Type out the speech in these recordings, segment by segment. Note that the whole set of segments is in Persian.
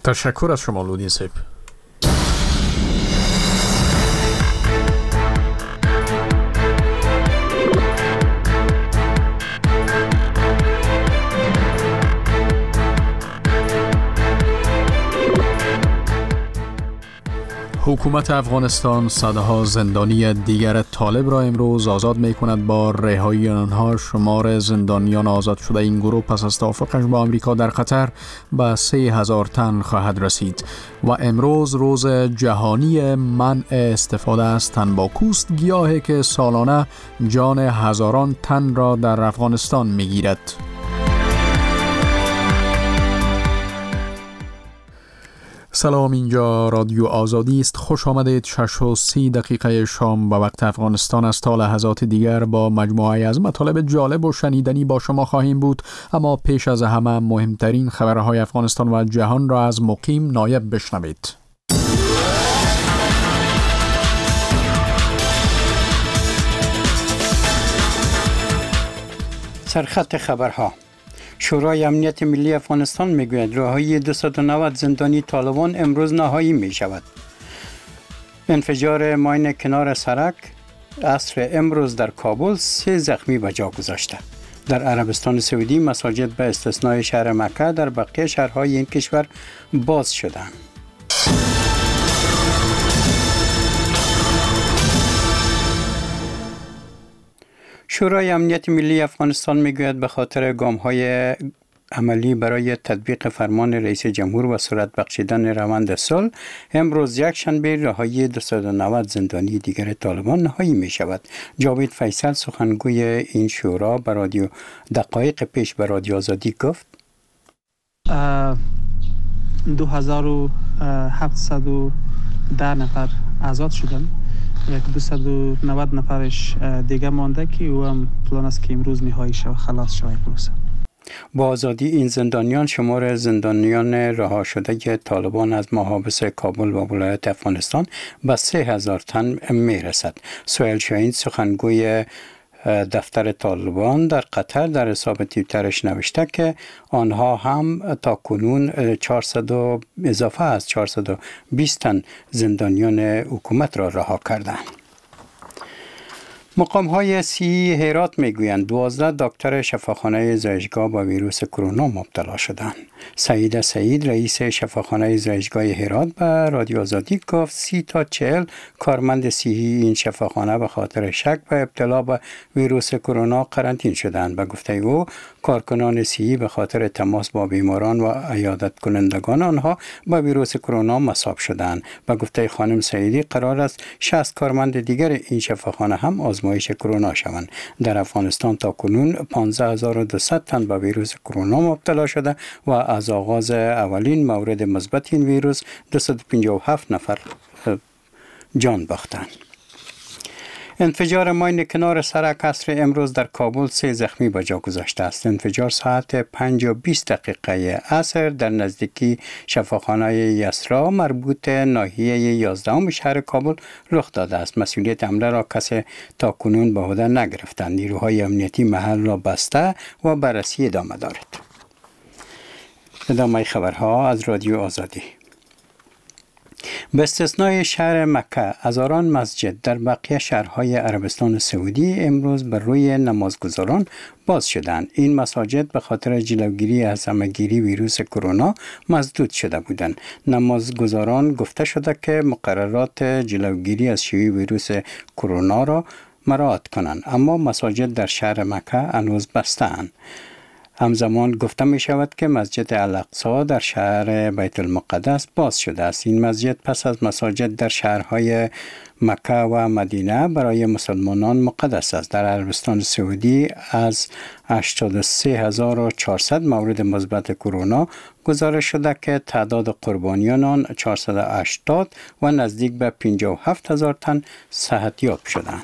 تشکر از شما لودین سیب. حکومت افغانستان صدها زندانی دیگر طالب را امروز آزاد می کند. با رهایی آنها شمار زندانیان آزاد شده این گروه پس از توافقش با آمریکا در قطر به 3,000 تن خواهد رسید و امروز روز جهانی منع استفاده از تنباکوست، گیاهی که سالانه جان هزاران تن را در افغانستان می گیرد. سلام، اینجا رادیو آزادی است. خوش آمدید. 6:30 شام به وقت افغانستان است. تا لحظات دیگر با مجموعه از مطالب جالب و شنیدنی با شما خواهیم بود، اما پیش از همه مهمترین خبرهای افغانستان و جهان را از مقیم نایب بشنوید. سرخط خبرها. شورای امنیت ملی افغانستان میگوید رهایی 290 زندانی طالبان امروز نهایی می شود. انفجار ماین کنار سرک عصر امروز در کابل 3 زخمی به جا گذاشته. در عربستان سعودی مساجد به استثنای شهر مکه در بقیه شهرهای این کشور باز شدند. شورای امنیت ملی افغانستان میگوید به خاطر گام‌های عملی برای تطبیق فرمان رئیس جمهور و سرعت بخشیدن روند صلح، امروز یکشنبه رهایی 290 زندانی دیگر طالبان نهایی می شود. جاوید فیصل سخنگوی این شورا به رادیو دقایق پیش به رادیو آزادی گفت 2710 نفر آزاد شدند. 290 نفرش دیگه مانده که او هم پلان است که امروز نهایی شود، خلاص شود پروسه. با آزادی این زندانیان شمار زندانیان رها شده طالبان از محابس کابل و ولایت افغانستان به 3,000 تن می رسد. سهیل شاهین سخنگوی دفتر طالبان در قطر در حساب توییترش نوشته که آنها هم تا کنون 400 اضافه از 420 تن زندانیان حکومت را رها کردند. مقام‌های صحی هرات میگویند 12 دکتر شفاخانه زایشگاه با ویروس کرونا مبتلا شدند. سعید سعید رئیس شفاخانه زایشگاه هرات به رادیو آزادی گفت 30 تا 40 کارمند صحی این شفاخانه به خاطر شک به ابتلا به ویروس کرونا قرنطینه شدند. به گفته او کارکنان صحی به خاطر تماس با بیماران و عیادت کنندگان آنها با ویروس کرونا مصاب شدند. به گفته خانم سعیدی قرار است 60 کارمند دیگر این شفاخانه هم آزمایش کرونا شوند. در افغانستان تا کنون 15200 تن به ویروس کرونا مبتلا شده و از آغاز اولین مورد مثبت این ویروس 257 نفر جان باختند. انفجار ماین کنار سرک عصر امروز در کابل 3 زخمی به جا گذاشته است. انفجار ساعت 5:20 عصر در نزدیکی شفاخانه یسرا مربوط ناحیه 11 شهر کابل رخ داده است. مسئولیت حمله را کسی تا کنون به عهده نگرفتند. نیروهای امنیتی محل را بسته و بررسی ادامه دارد. ادامه خبرها از رادیو آزادی. به استثنای شهر مکه، هزاران مسجد در بقیه شهرهای عربستان سعودی امروز بر روی نمازگزاران باز شدند. این مساجد به خاطر جلوگیری از همه‌گیری ویروس کرونا مسدود شده بودند. نمازگزاران گفته شده که مقررات جلوگیری از شیوع ویروس کرونا را مراعات کنند، اما مساجد در شهر مکه هنوز بسته اند. همزمان گفته می شود که مسجد الاقصی در شهر بیت المقدس باز شده است. این مسجد پس از مساجد در شهرهای مکه و مدینه برای مسلمانان مقدس است. در عربستان سعودی از 83400 مورد مثبت کرونا گزارش شده که تعداد قربانیان آن 480 و نزدیک به 57000 تن صحتیاب شدند.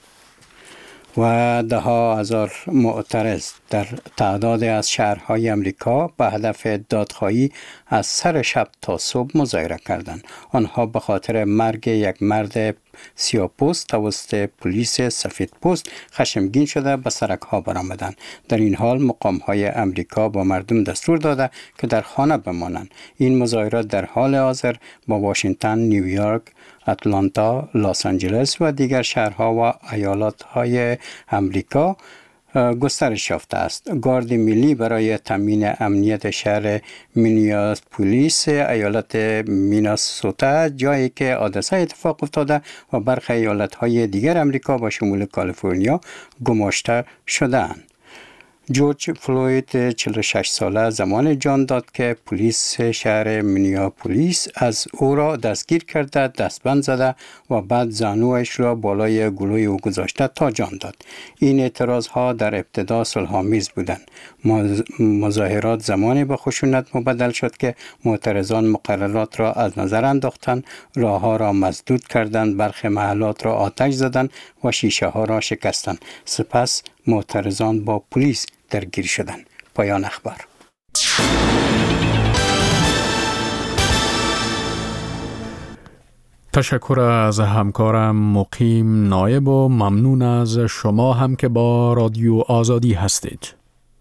و 10,000 معترض در تعداد از شهرهای امریکا به هدف دادخواهی از سر شب تا صبح مظاهره کردند. آنها به خاطر مرگ یک مرد سیاه‌پوست توسط پلیس سفیدپوست خشمگین شده به سرک‌ها برآمدند. در این حال مقام‌های امریکا با مردم دستور داده که در خانه بمانند. این مظاهرات در حال حاضر با واشنگتن، نیویورک، اتلانتا، لس آنجلس و دیگر شهرها و ایالت‌های امریکا گسترش یافته است. گارد ملی برای تامین امنیت شهر مینیاپولیس ایالت میناسوتا، جایی که حادثه اتفاق افتاده، و برخی ایالت‌های دیگر امریکا با شمول کالیفرنیا گماشته شدند. جورج فلوید 46 ساله زمان جان داد که پلیس شهر مینیاپولیس از او را دستگیر کرده، دستبند زده و بعد زانویش را بالای گلوی او گذاشته تا جان داد. این اعتراض ها در ابتدا صلح‌آمیز بودند. مظاهرات زمانی به خشونت مبدل شد که معترضان مقررات را از نظر انداختند، راه ها را مسدود کردند، برخی محلات را آتش زدند و شیشه ها را شکستند. سپس معترضان با پلیس درگیر شدند. پایان اخبار. تشکر از همکارم مقیم نایب و ممنون از شما هم که با رادیو آزادی هستید.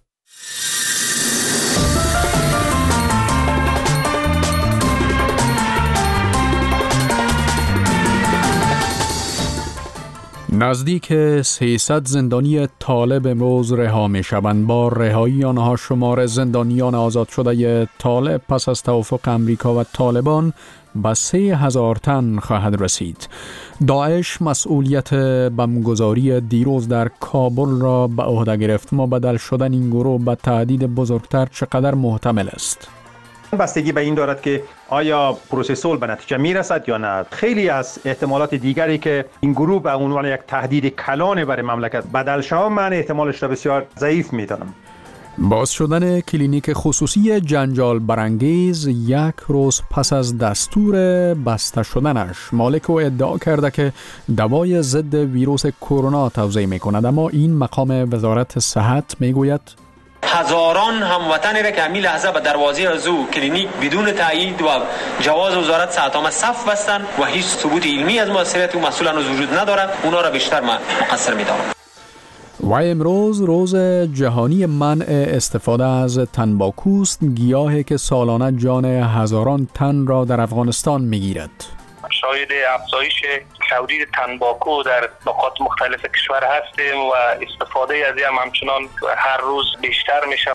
نزدیک 300 زندانی طالب امروز رها می شوند. با رهایی آنها شمار زندانیان آزاد شده طالب پس از توافق امریکا و طالبان به 3,000 تن خواهد رسید. داعش مسئولیت بمبگذاری دیروز در کابل را به عهده گرفت. مبدل شدن این گروه به تهدید بزرگتر چقدر محتمل است؟ بستگی به این دارد که آیا پروسه صلح به نتیجه میرسد یا نه. خیلی از احتمالات دیگری که این گروه به عنوان یک تهدید کلان برای مملکت بدل شود، من احتمالش را بسیار ضعیف میدانم. باز شدن کلینیک خصوصی جنجال برانگیز یک روز پس از دستور بسته شدنش، مالک او ادعا کرده که دوای ضد ویروس کرونا توزیع میکند، اما این مقام وزارت صحت میگوید هزاران هموطنی را که همین لحظه به دروازه از او کلینیک بدون تایید و جواز وزارت صحت آمد صف بستند و هیچ ثبوت علمی از موثریت او مسئول هنوز وجود ندارد، اونا را بیشتر مقصر می‌دانم. و امروز روز جهانی منع استفاده از تنباکوست، گیاهی که سالانه جان هزاران تن را در افغانستان میگیرد. شاهد افزایش تولید تنباکو در نقاط مختلف کشور هستیم و استفاده از این همچنان هر روز بیشتر میشه.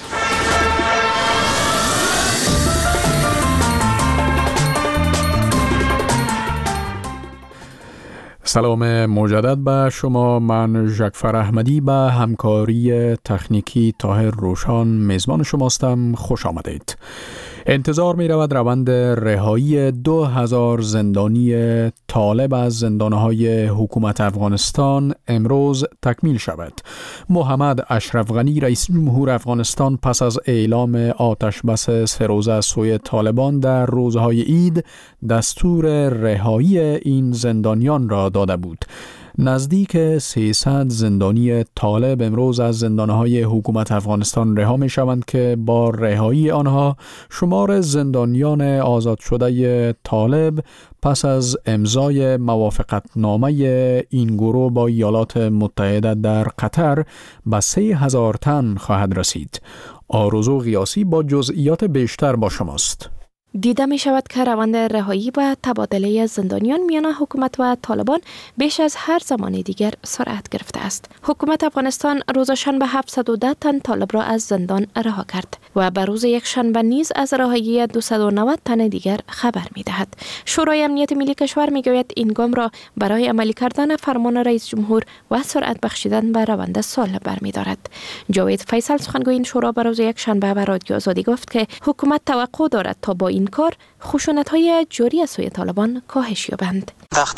سلام مجدد به شما. من ژکفر احمدی به همکاری تکنیکی طاهر روشان میزبان شماستم. خوش آمدید. انتظار می رود روند رهایی 2000 زندانی طالب از زندانهای حکومت افغانستان امروز تکمیل شود. محمد اشرف غنی رئیس جمهور افغانستان پس از اعلام آتش بس 3 روزه از سوی طالبان در روزهای عید دستور رهایی این زندانیان را داده بود. نزدیک 300 زندانی طالب امروز از زندانهای حکومت افغانستان رها می شوند که با رهایی آنها شمار زندانیان آزاد شده طالب پس از امضای موافقتنامه این گروه با ایالات متحده در قطر به 3,000 تن خواهد رسید. آرزو غیاسی با جزئیات بیشتر با شماست. دیده می شود که روند رهایی و تبادله زندانیان میان حکومت و طالبان بیش از هر زمان دیگر سرعت گرفته است. حکومت افغانستان روز شنبه 710 تن طالب را از زندان رها کرد و به روز یک شنبه نیز از رهایی 290 تن دیگر خبر می دهد. شورای امنیت ملی کشور می گوید این گام را برای عملی کردن فرمان رئیس جمهور و سرعت بخشیدن به روند صلح برمی دارد. جاوید فیصل سخنگوی این شورا به روز یک شنبه به رادیو آزادی گفت که حکومت توقع دارد تا با این کار خشونت‌های جاری از سوی طالبان کاهش یابند.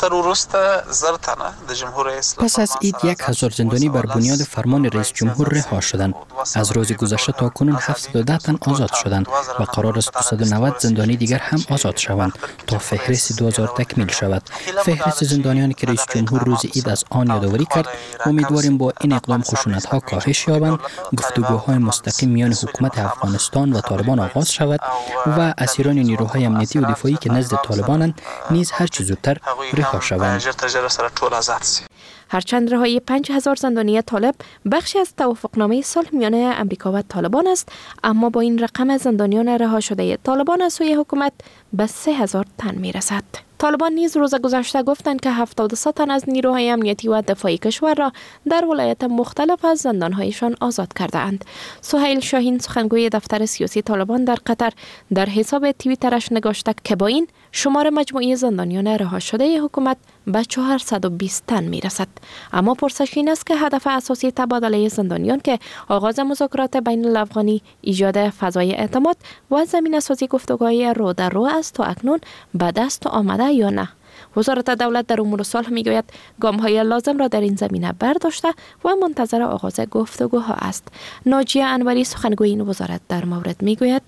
پس از عید 1000 زندانی بر بنیاد فرمان رئیس جمهور رها شدند. از روز گذشته تا کنون 710 تن آزاد شدند و قرار است 290 زندانی دیگر هم آزاد شوند تا فهرست 2000 تکمیل شود. فهرست زندانیانی که رئیس جمهور روز عید از آن یادآوری کرد. امیدواریم با این اقدام خشونت‌ها کاهش یابند، گفتگوهای مستقیم میان حکومت افغانستان و طالبان آغاز شود و اسیران نیروهای امنیتی و دفاعی که نزد طالبانند نیز هر چه زودتر رها شوند. هرچند رهایی 5000 زندانی طالب بخشی از توافقنامه صلح میان امریکا و طالبان است، اما با این رقم زندانیان رها شده طالبان از سوی حکومت به 3000 تن میرسد. طالبان نیز روز گذشته گفتند که 73 تن از نیروهای امنیتی و دفاعی کشور را در ولایت مختلف از زندانهایشان آزاد کرده اند. سهیل شاهین سخنگوی دفتر سیاسی طالبان در قطر در حساب توییترش نگاشته که با این شمار مجموعی زندانیان رها شده حکومت به 420 تن میرسد. اما پرسش این است که هدف اساسی تبادله زندانیان که آغاز مذاکرات بین الافغانی، ایجاد فضای اعتماد و زمینه‌سازی گفتگوهای رو در رو است تا اکنون به دست آمده یا نه. وزارت دولت در امور صلح میگوید گام‌های لازم را در این زمینه برداشته و منتظر آغاز گفتگوها است. ناجیه انوری سخنگوی این وزارت در مورد میگوید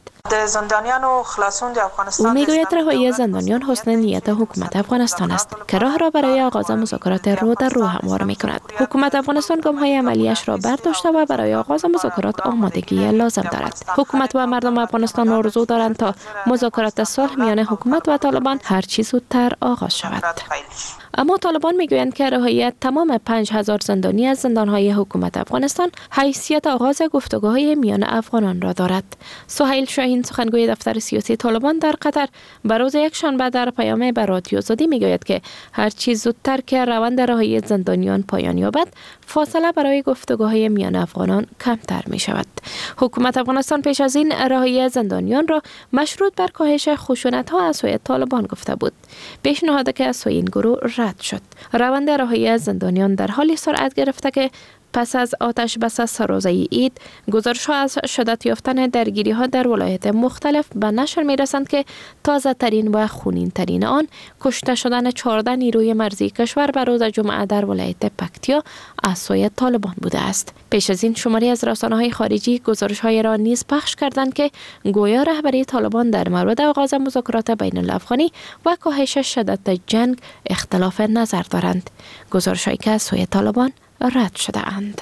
او میگوید رهایی زندانیان حسن نیت حکومت افغانستان است که راه را برای آغاز مذاکرات رو در رو هموار می کند. حکومت افغانستان گام‌های عملیش را برداشته و برای آغاز مذاکرات آمادگی لازم دارد. حکومت و مردم افغانستان آرزو دارند تا مذاکرات صلح میان حکومت و طالبان هر چه زودتر آغاز شود. اما طالبان میگویند که رهایی تمام 5000 زندانی از زندانهای حکومت افغانستان حیثیت آغاز گفتگوهای میان افغانان را دارد. سهیل شاهین سخنگوی دفتر سیاسی طالبان در قطر به روز یکشنبه در پیام به رادیو آزادی میگوید که هر چیز زودتر که روند رهایی زندانیان پایان یابد، فاصله برای گفتگوهای میان افغانان کمتر می شود. حکومت افغانستان پیش از این رهایی زندانیان را مشروط بر کاهش خشونت‌ها از سوی طالبان گفته بود. پیشنهادی که از سوی این گروه رد شد. روند رهایی زندانیان در حالی سرعت گرفته که پس از آتش بس سرازه عید، گزارش‌ها از شدت یافتن درگیری‌ها در ولایات مختلف به نشر می‌رسند که تازه ترین و خونین ترین آن کشته شدن 14 نیروی مرزی کشور به روز جمعه در ولایت پکتیا از سوی طالبان بوده است. پیش از این شماری از رسانه‌های خارجی گزارش‌های را نیز پخش کردند که گویا رهبری طالبان در مورد آغاز مذاکرات بین الافغانی و کاهش شدت جنگ اختلاف نظر دارند. گزارش‌هایی که از سوی طالبان رد شده اند.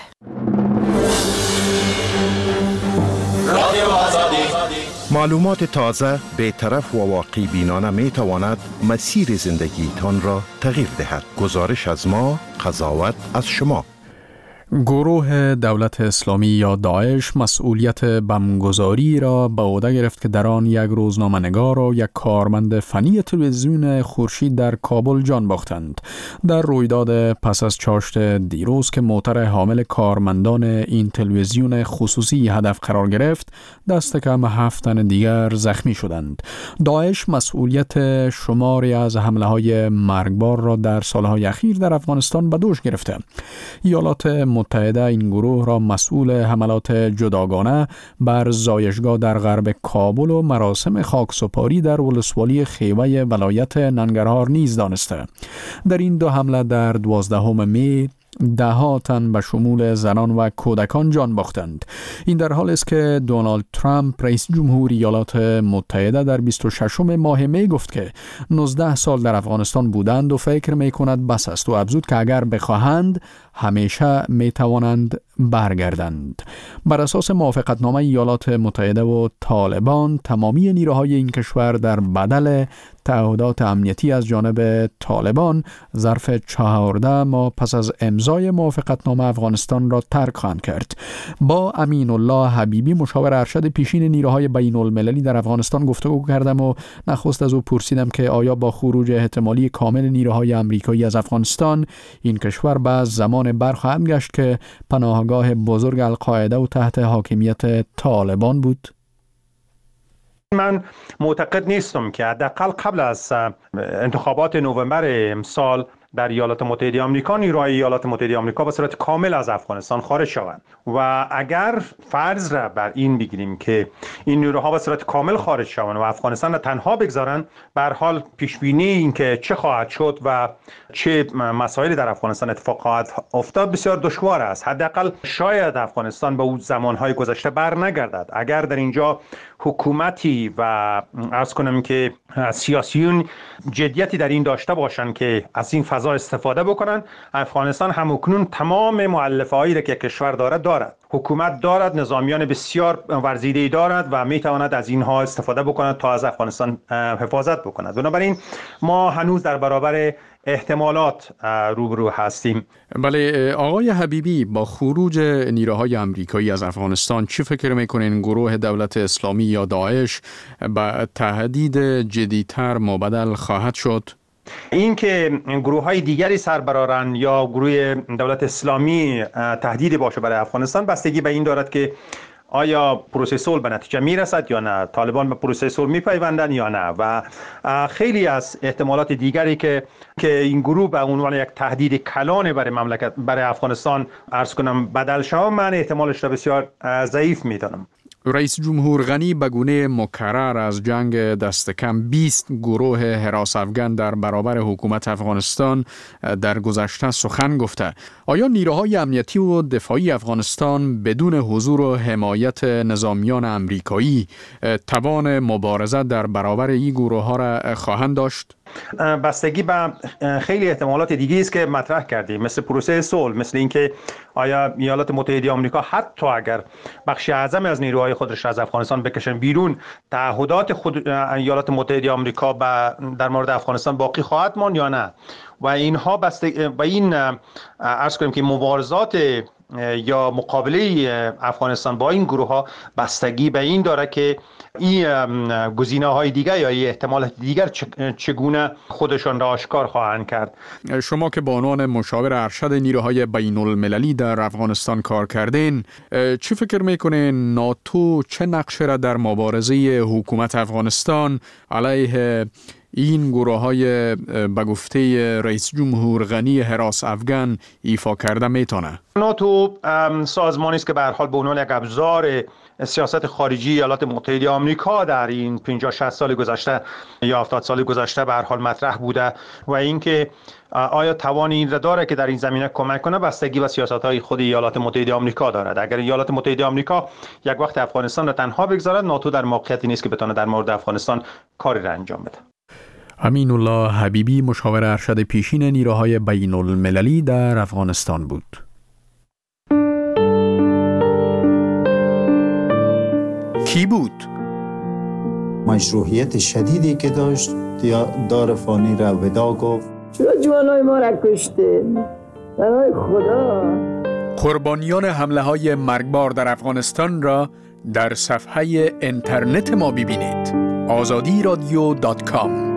معلومات تازه، بی‌طرف و واقع بینانه می تواند مسیر زندگیتان را تغییر دهد. گزارش از ما، قضاوت از شما. گروه دولت اسلامی یا داعش مسئولیت بمبگذاری را به عهده گرفت که در آن یک روزنامه‌نگار و یک کارمند فنی تلویزیون خورشید در کابل جان باختند. در رویداد پس از چاشت دیروز که موتر حامل کارمندان این تلویزیون خصوصی هدف قرار گرفت، دست کم 7 تن دیگر زخمی شدند. داعش مسئولیت شماری از حمله‌های مرگبار را در سالهای اخیر در افغانستان به دوش گرفته. ایالات متحده این گروه را مسئول حملات جداگانه بر زایشگاه در غرب کابل و مراسم خاکسپاری در ولسوالی خیوه ولایت ننگرهار نیز دانسته. در این دو حمله در 12 می 10 تن به شمول زنان و کودکان جان باختند. این در حال است که دونالد ترامپ رئیس جمهور ایالات متحده در 26 ماه می گفت که 19 سال در افغانستان بودند و فکر می کند بس است و افزود که اگر بخواهند همیشه می توانند برگردند. بر اساس موافقتنامه ایالات متحده و طالبان، تمامی نیروهای این کشور در بدل تعهدات امنیتی از جانب طالبان ظرف 14 ماه پس از امضای موافقتنامه افغانستان را ترک خواهند کرد. با امین الله حبیبی، مشاور ارشد پیشین نیروهای بین المللی در افغانستان گفتگو کردم و نخست از او پرسیدم که آیا با خروج احتمالی کامل نیروهای آمریکایی از افغانستان این کشور به زمان برخواهد گشت که پناهگاه بزرگ القاعده و تحت حاکمیت طالبان بود؟ من معتقد نیستم که حداقل قبل از انتخابات نوامبر امسال در ایالات متحده آمریکا نیروهای ایالات متحده آمریکا به صورت کامل از افغانستان خارج شوند و اگر فرض را بر این بگیریم که این نیروها به صورت کامل خارج شوند و افغانستان را تنها بگذارند، به هر حال پیش بینی این که چه خواهد شد و چه مسائلی در افغانستان اتفاق خواهد افتاد بسیار دشوار است. حداقل شاید افغانستان به اون زمانهای گذشته بر نگردد. اگر در اینجا حکومتی و عرض کنم که سیاسیون جدیتی در این داشته باشند که از این غذا استفاده بکنن. افغانستان همکنون تمام مؤلفه‌هایی را که کشور دارد. حکومت دارد، نظامیان بسیار ورزیده‌ای دارد و میتواند از اینها استفاده بکند تا از افغانستان حفاظت بکند. بنابراین ما هنوز در برابر احتمالات روبرو هستیم. بله آقای حبیبی، با خروج نیروهای آمریکایی از افغانستان چی فکر میکنین گروه دولت اسلامی یا داعش به تهدید جدی‌تر مبدل خواهد شد؟ این که گروه های دیگری سر برآرند یا گروه دولت اسلامی تهدیدی باشه برای افغانستان بستگی به این دارد که آیا پروسه صلح به نتیجه میرسد یا نه، طالبان به پروسه صلح میپیوندند یا نه، و خیلی از احتمالات دیگری که این گروه به عنوان یک تهدید کلان برای مملکت، برای افغانستان عرض کنم بدل شود، من احتمالش را بسیار ضعیف میدانم. رئیس جمهور غنی به گونه مکرر از جنگ دست کم 20 گروه حراس افغان در برابر حکومت افغانستان در گذشته سخن گفته. آیا نیروهای امنیتی و دفاعی افغانستان بدون حضور و حمایت نظامیان امریکایی توان مبارزه در برابر این گروه ها را خواهند داشت؟ بستگی به خیلی احتمالات دیگه است که مطرح کردیم، مثل پروسه صلح، مثل اینکه آیا ایالات متحده آمریکا حتی اگر بخش اعظم از نیروهای خودش را از افغانستان بکشن بیرون، تعهدات خود ایالات متحده آمریکا در مورد افغانستان باقی خواهد ماند یا نه. و اینها و این عرض کنیم که مبارزات یا مقابله افغانستان با این گروه ها بستگی به این داره که این گزینه های دیگر یا این احتمالات دیگر چگونه خودشان را آشکار خواهند کرد. شما که به عنوان مشاور ارشد نیروهای بین المللی در افغانستان کار کردین، چی فکر میکنین ناتو چه نقشه را در مبارزه حکومت افغانستان علیه این گروه های به گفته رئیس جمهور غنی حراس افغان ایفا کرده میتونه؟ ناتو سازمانی است که به هر حال به عنوان یک ابزار سیاست خارجی ایالات متحده آمریکا در این 50-60 سال گذشته یا 70 سال گذشته به هر حال مطرح بوده و اینکه آیا توان این را داره که در این زمینه کمک کنه بستگی به سیاست‌های خود ایالات متحده آمریکا دارد. اگر ایالات متحده آمریکا یک وقت افغانستان را تنها بگذارد، ناتو در موقعیتی نیست که بتونه در مورد افغانستان کاری را انجام بده. امین الله حبیبی، مشاور ارشد پیشین نیروهای بین المللی در افغانستان بود. کی بود؟ مشروعیت شدیدی که داشت دار فانی را ودا گفت. چرا جوانای ما را کشتین؟ برای خدا. قربانیان حمله های مرگبار در افغانستان را در صفحه اینترنت ما ببینید. azadiradio.com.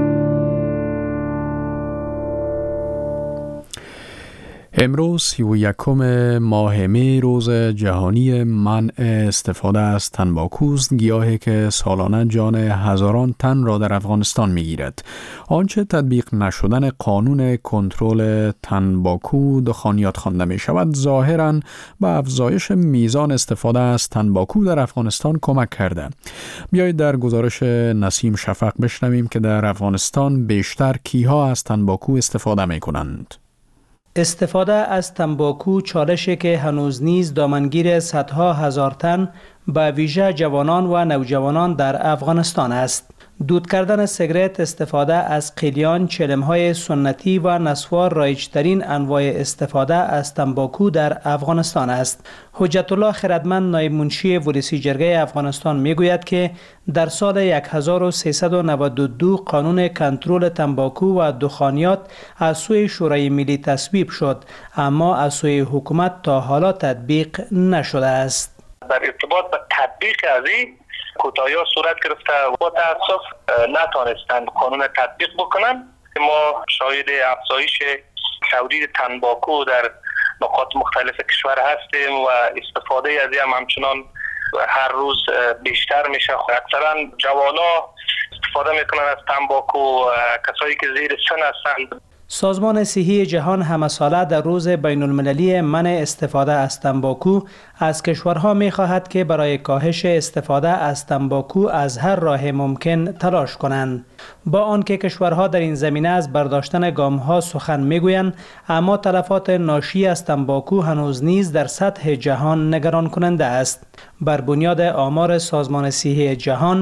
امروز 31 ماه می روز جهانی منع استفاده از تنباکوست، گیاهی که سالانه جان هزاران تن را در افغانستان می گیرد. آنچه تطبیق نشدن قانون کنترل تنباکو دخانیات خوانده می شود، ظاهراً به افزایش میزان استفاده از تنباکو در افغانستان کمک کرده. بیایید در گزارش نسیم شفق بشنویم که در افغانستان بیشتر کیها از تنباکو استفاده می کنند. استفاده از تنباکو چالشی که هنوز نیز دامنگیر صدها هزار تن به ویژه جوانان و نوجوانان در افغانستان است. دود کردن سیگرت، استفاده از قلیان، چلم‌های سنتی و نسوار رایج‌ترین انواع استفاده از تنباکو در افغانستان است. حجت الله خردمند، نایب منشی ولسی جرگه افغانستان میگوید که در سال 1392 قانون کنترل تنباکو و دخانیات از سوی شورای ملی تصویب شد، اما از سوی حکومت تا حالا تطبیق نشده است. در ارتباط به تطبیق از این کوتاهی‌ها صورت گرفته و با تأسف نتانستند قانون تطبیق بکنن. ما شاهد افزایش تولید تنباکو در نقاط مختلف کشور هستیم و استفاده از این همچنان هر روز بیشتر میشه. اکثرا جوانا استفاده میکنن از تنباکو، کسایی که زیر سن هستند. سازمان صحی جهان همه ساله در روز بین المللی منع استفاده از تنباکو از کشورها می خواهد که برای کاهش استفاده از تنباکو از هر راه ممکن تلاش کنند. با آنکه کشورها در این زمینه از برداشتن گام‌ها سخن میگویند، اما تلفات ناشی از تنباکو هنوز نیز در سطح جهان نگران کننده است. بر بنیاد آمار سازمان صحی جهان،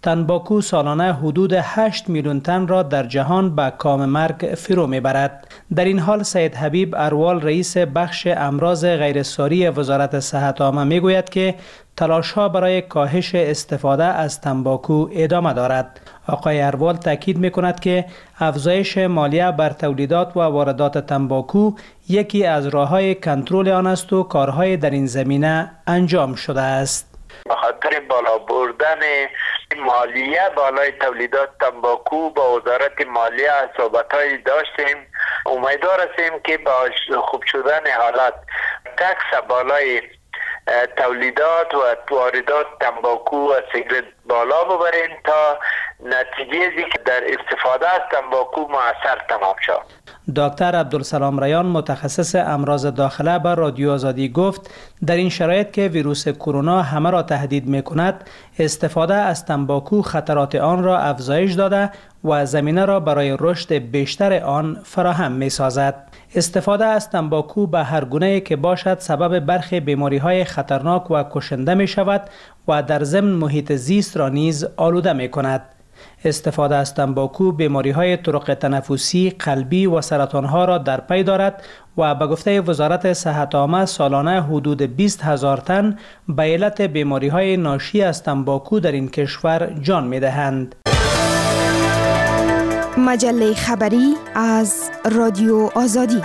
تنباکو سالانه حدود 8 میلیون تن را در جهان به کام مرگ فرو میبرد. در این حال سید حبیب اروال رئیس بخش امراض غیرساری وزارت صحت عامه میگوید که تلاش‌ها برای کاهش استفاده از تنباکو ادامه دارد. آقای اروال تاکید می‌کند که افزایش مالیه بر تولیدات و واردات تنباکو یکی از راه‌های کنترل آن است و کارهای در این زمینه انجام شده است. به خاطر بالا بردن مالیه بالای تولیدات تنباکو با وزارت مالیه صحبت‌هایی داشتیم. امیدوار هستیم که با خوب شدن حالات تکس بالای تولیدات و واردات تنباکو و سیگرت بالا ببریم تا نتیجه که در استفاده از تنباکو مؤثر تمام شد. دکتر عبدالسلام ریان متخصص امراض داخله به رادیو آزادی گفت در این شرایط که ویروس کرونا همه را تهدید می‌کند، استفاده از تنباکو خطرات آن را افزایش داده و زمینه را برای رشد بیشتر آن فراهم می‌سازد. استفاده از تنباکو به هر گونه‌ای که باشد سبب برخی بیماری‌های خطرناک و کشنده می‌شود و در ضمن محیط زیست را نیز آلوده می‌کند. استفاده از تنباکو بیماری‌های طرق تنفسی، قلبی و سرطان‌ها را در پی دارد و به گفته وزارت صحت عامه سالانه حدود 20,000 تن به علت بیماری‌های ناشی از تنباکو در این کشور جان می‌دهند. مجله خبری از رادیو آزادی.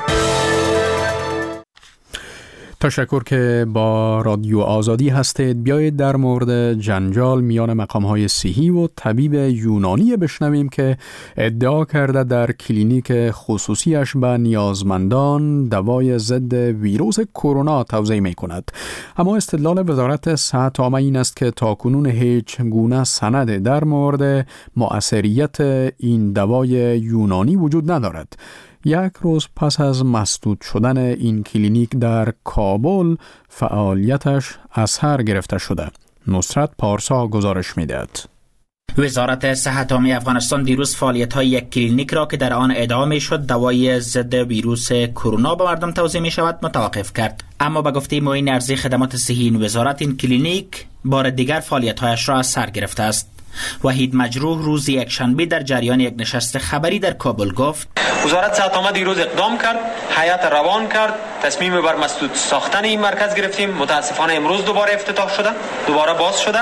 تشکر که با رادیو آزادی هستید. بیایید در مورد جنجال میان مقام‌های صحی و طبیب یونانی بشنویم که ادعا کرده در کلینیک خصوصیش به نیازمندان دوای ضد ویروس کرونا توزیع می‌کند. اما استدلال وزارت صحت عامه این است که تاکنون هیچ گونه سند در مورد مؤثریت این دوای یونانی وجود ندارد. یک روز پس از مسدود شدن این کلینیک در کابل فعالیتش از سر گرفته شده. نصرت پارسا گزارش می‌دهد. وزارت صحت عامه افغانستان دیروز فعالیت‌های یک کلینیک را که در آن ادعا می‌شد دوای ضد ویروس کرونا به مردم توزیع می‌شود متوقف کرد. اما به گفته معین ارزی خدمات صحی این وزارت، این کلینیک بار دیگر فعالیت‌هایش را از سر گرفته است. وحید مجروح روز یکشنبه در جریان یک نشست خبری در کابل گفت وزارت صحت عامه دیروز اقدام کرد، هیئت روان کرد، تصمیم بر مسدود ساختن این مرکز گرفتیم. متاسفانه امروز دوباره افتتاح شده، دوباره باز شده.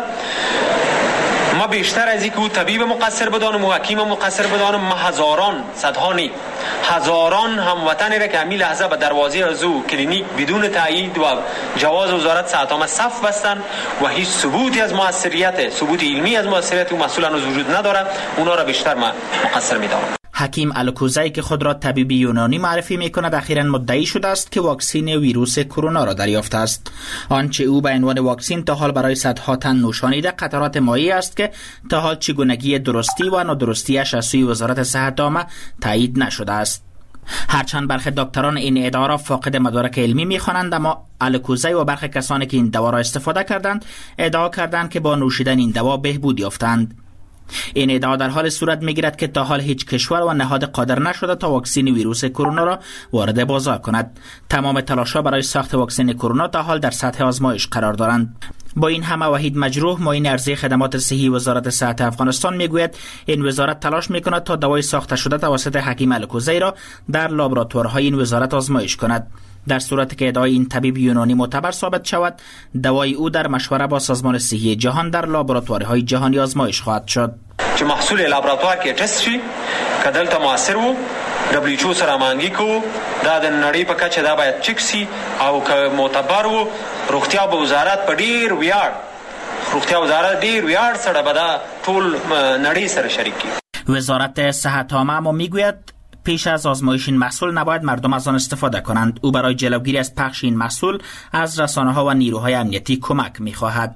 ما بیشتر از اینکه او طبیب مقصر بدانم و حکیم مقصر بدانم، ما هزاران صدها نی هزاران هموطنی را که همین لحظه به دروازه از او کلینیک بدون تایید و جواز وزارت صحت عامه صف بستن و هیچ ثبوتی از موثریت، ثبوت علمی از موثریت او مسئولان وجود نداره، اونا را بیشتر ما مقصر میدانم. حکیم الکوزی که خود را طبیب یونانی معرفی می‌کند اخیراً مدعی شده است که واکسین ویروس کرونا را دریافته است. آنچه او به عنوان واکسین تا حال برای صدها تن نوشانیده قطرات مایعی است که تا حال چگونگی درستی و نادرستیش از سوی وزارت صحت عامه تایید نشده است. هرچند برخی دکتران این ادعا را فاقد مدارک علمی می‌خوانند، اما الکوزی و برخی کسانی که این دوا را استفاده کردند ادعا کردند که با نوشیدن این دوا بهبود یافتند. این ادعا در حال صورت میگیرد که تا حال هیچ کشور و نهاد قادر نشده تا واکسن ویروس کرونا را وارد بازار کند. تمام تلاش‌ها برای ساخت واکسن کرونا تا حال در سطح آزمایش قرار دارند. با این همه وحید مجروح معین ارزی خدمات صحی وزارت صحت افغانستان میگوید این وزارت تلاش میکند تا دوای ساخته شده توسط حکیم الکوزی را در لابراتوارهای این وزارت آزمایش کند. در صورتی که ادعای این طبیب یونانی معتبر ثابت شود، دوای او در مشوره با سازمان صحی جهان در لابراتوارهای جهانی آزمایش خواهد شد. چې محصول لابراتوار کې ټست شي که دلته موثر وو WHO سره مانګي کو دا د نړۍ په کچه دا باید چک شي او که معتبر وو روغتیا به وزارت په ډیر ویاړ سره به دا ټول نړۍ سره شریک کی. وزارت صحت عامه میگوید پیش از آزمایش این محصول نباید مردم از آن استفاده کنند. او برای جلوگیری از پخش این محصول از رسانه‌ها و نیروهای امنیتی کمک می‌خواهد.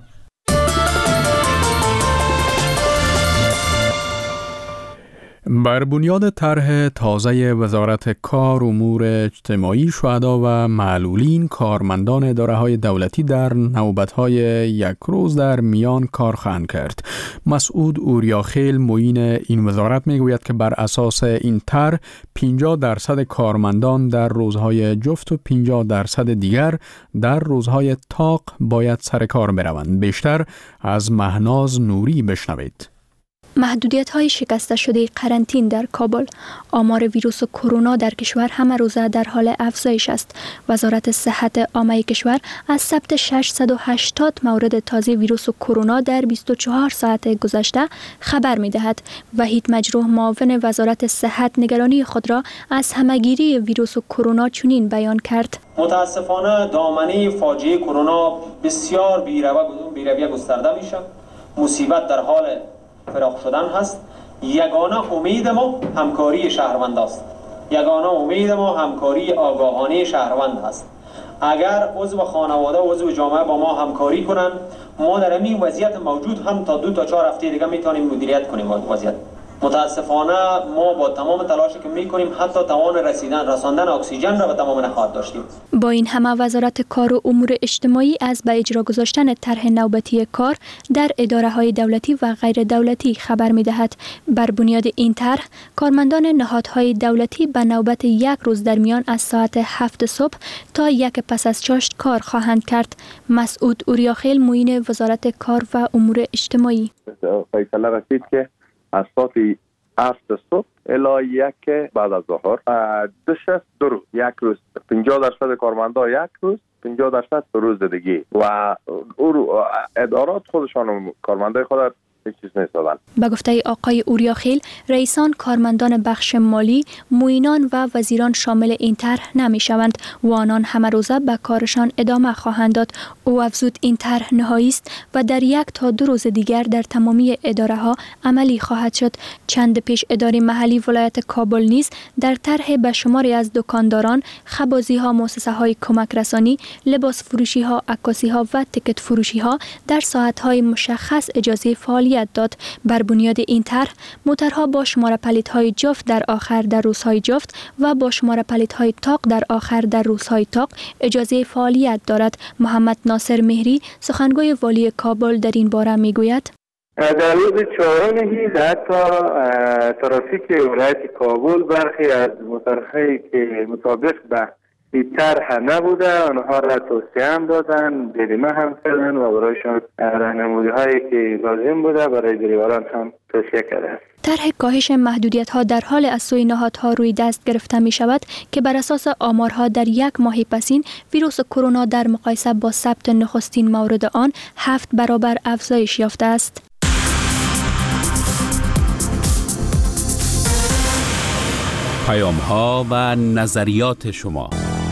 بر بنیاد طرح تازه وزارت کار، امور اجتماعی، شهدا و معلولین، کارمندان اداره‌های دولتی در نوبت‌های یک روز در میان کار خواهند کرد. مسعود اوریاخیل معین این وزارت میگوید که بر اساس این طرح 50% کارمندان در روزهای جفت و 50% دیگر در روزهای طاق باید سر کار بروند. بیشتر از مهناز نوری بشنوید. محدودیت‌های شکسته شده قرنطین در کابل. آمار ویروس کرونا در کشور همه روزه در حال افزایش است. وزارت صحت عامه کشور از ثبت 680 مورد تازه ویروس کرونا در 24 ساعت گذشته خبر می‌دهد. وحید مجروح معاون وزارت صحت نگرانی خود را از همه‌گیری ویروس کرونا چنین بیان کرد: متاسفانه دامنه فاجعه کرونا بسیار بی‌رویه گسترده میشه. مصیبت در حال فراخ شدن هست. یگانه امید ما همکاری شهروند است. یگانه امید ما همکاری آگاهانه شهروند است. اگر عضو خانواده و عضو جامعه با ما همکاری کنند، ما در این وضعیت موجود هم تا 2 تا 4 هفته دیگه میتونیم مدیریت کنیم وضعیت. متاسفانه ما با تمام تلاشی که میکنیم حتی توان رساندن اکسیژن را به تمام نخواهد داشتیم. با این همه وزارت کار و امور اجتماعی از به اجرا گذاشتن طرح نوبتی کار در اداره‌های دولتی و غیر دولتی خبر می‌دهد. بر بنیاد این طرح کارمندان نهادهای دولتی به نوبت 1 روز در میان از ساعت 7 صبح تا 1 پس از چاشت کار خواهند کرد. مسعود اوریاخیل معین وزارت کار و امور اجتماعی: فیصله رسید که از ساعت 7 صبح الی 1 بعد از ظهر 2 روز، 1 روز 50% کارمندا 1 روز، 50% روز دیگه و ادارات خودشان کارمندای خود هیچ چیز نیستن. به گفته آقای اوریاخیل، رئیسان کارمندان بخش مالی، معینان و وزیران شامل این طرح نمی‌شوند و آنان همه روزه به کارشان ادامه خواهند داد. او افزود این طرح نهایی است و در 1 تا 2 روز دیگر در تمامی اداره‌ها عملی خواهد شد. چند پیش اداره محلی ولایت کابل نیز در طرح به شماری از دکانداران، خبازی‌ها، مؤسسه‌های کمک رسانی، لباس فروشی‌ها، عکاسی‌ها و تیکت فروشی‌ها در ساعت‌های مشخص اجازه فعالیت داد. بر بنیاد این طرح موترها با شماره پلیدهای جفت در آخر در روزهای جفت و با شماره پلیدهای طاق در آخر در روزهای طاق اجازه فعالیت دارد. محمد ناصر مهری سخنگوی والی کابل در این باره میگوید: در روز 4 حتی ترافیک ولایت کابل برخی از موترهایی که مطابق به این طرح نبوده آنها را توصیه هم دادن، جریمه هم کردن و برایشان راهنمودی‌هایی که لازم بوده برای دریوران هم توصیه کرده است. طرح کاهش محدودیت‌ها در حال از سوی نهادها روی دست گرفته می شود که بر اساس آمارها در 1 ماه پسین ویروس کرونا در مقایسه با ثبت نخستین مورد آن 7 برابر افزایش یافته است. پیام‌ها و نظریات شما.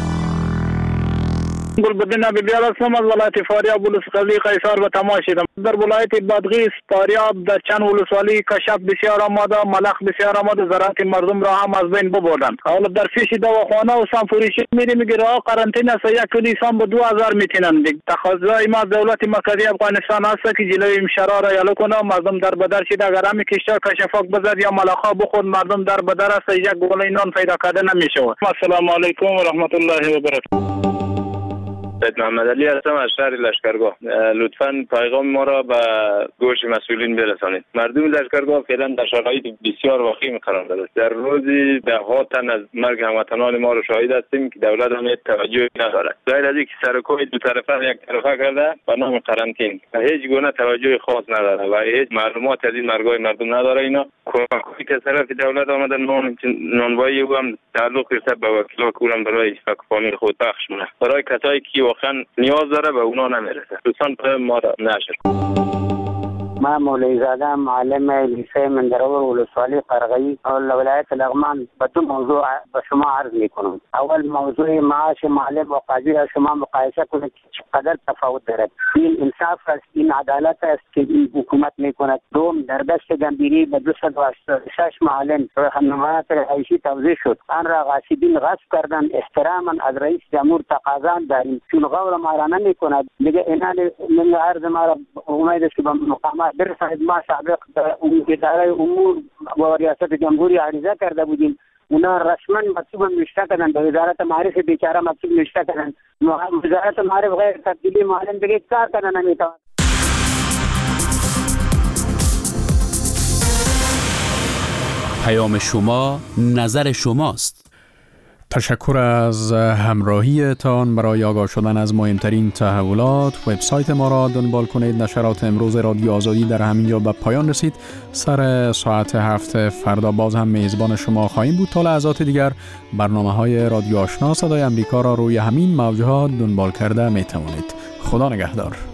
گلبدین بیبیال هستم از ولایت فاریاب ولسوالی قیصر و تماس شدم. در ولایت بادغیس، فاریاب، در چند ولسوالی کشف بسیار آمده، ملخ بسیار آمده، زراعت مردم را هم از بین ببردند. حالا در پیش دواخانه و سانفوریشی میگه راه قرنطینه است، 1 انسان به 2000 میتونند. تقاضای ما دولت مرکزی افغانستان است که جلوی این شرار را یلو کنه. مردم در بدر شده، اگر هم کشتار کشفاک بزد یا ملخا بخورد مردم در بدر است، 1 گوله نان پیدا کرده نمیشه. السلام علیکم و رحمت الله و برکاته. محمد علی هستم از شهر لشکرگاه. لطفاً پیغام ما را به گوش مسئولین برسانید. مردم لشکرگاه فعلا در شرایط بسیار وخیم قرار دارند. در روزی ده ها تن از مرگ هموطنان ما را شاهد هستیم که دولت هم توجهی ندارد. غیر از اینکه سرکوی دو طرفه یک طرفه کرده به نام قرنطین هیچ گونه توجه خاص نداره و هیچ معلومات از این مرگای مردم نداره. اینا کمکی که طرف دولت آمده نانوایی او هم تعلق گرفته به وکیلا کورم برای فکفانی خود بخش مونه. برای کسایی که واقعا نیاز داره به اونا نمیرسه. دوستان به ما نشر. من مولوی زاده معلم لیسه مندرور ولسوالی قرغی ولایت لغمان به 2 موضوع به شما عرض میکنم. اول موضوع معاش معلم و قاضی را شما مقایسه کنید که چقدر تفاوت دارد. این انصاف است، این عدالت است که این حکومت میکند. دوم در دست گمبیری به 286 معلم راهنمایات رئیسی توزیع شد. آن را غاصبین غصب کردند. احتراما از رئیس جمهور تقاضا داریم چون قول ما را نمیکند. دیگه اینا من عرض ما را امید است که به مقامات برساند. ما سابق اداره امور و ریاست جمهوری عریضه کرده بودیم. اونا رسما مکتوب نوشته کردن، به وزارت معارف بیچاره مکتوب نوشته کردن. وزارت معارف غیر تبدیلی معلم دیگه کار کردن نمیتوان. پیام شما نظر شماست. تشکر از همراهیتان. برای آگاه شدن از مهمترین تحولات وبسایت ما را دنبال کنید. نشرات امروز رادیو آزادی در همینجا به پایان رسید. سر ساعت 7 فردا باز هم میزبان شما خواهیم بود. تا لحظات دیگر برنامه‌های رادیو آشنا صدای امریکا را روی همین موجات دنبال کرده می توانید. خدا نگهدار.